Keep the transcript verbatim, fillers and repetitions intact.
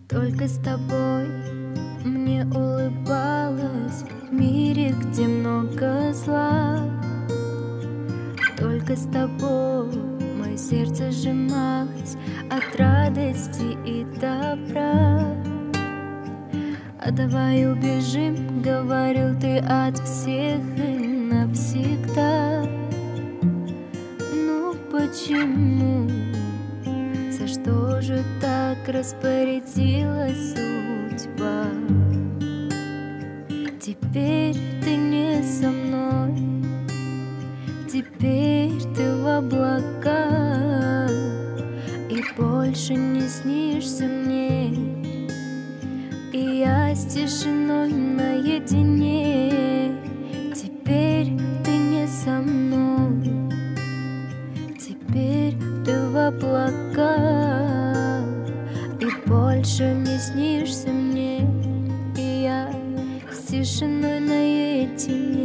Только с тобой мне улыбалась в мире, где много зла. Только с тобой мое сердце сжималось от радости и добра. А давай убежим, говорил ты, от всех и навсегда. Ну почему? За что же так распорядилась судьба? Теперь ты не со мной, теперь ты в облаках, и больше не снишься мне, и я с тишиной наедине. Теперь ты не со мной, теперь ты в облаках, и больше не снишься мне, и я с тишиной наедине.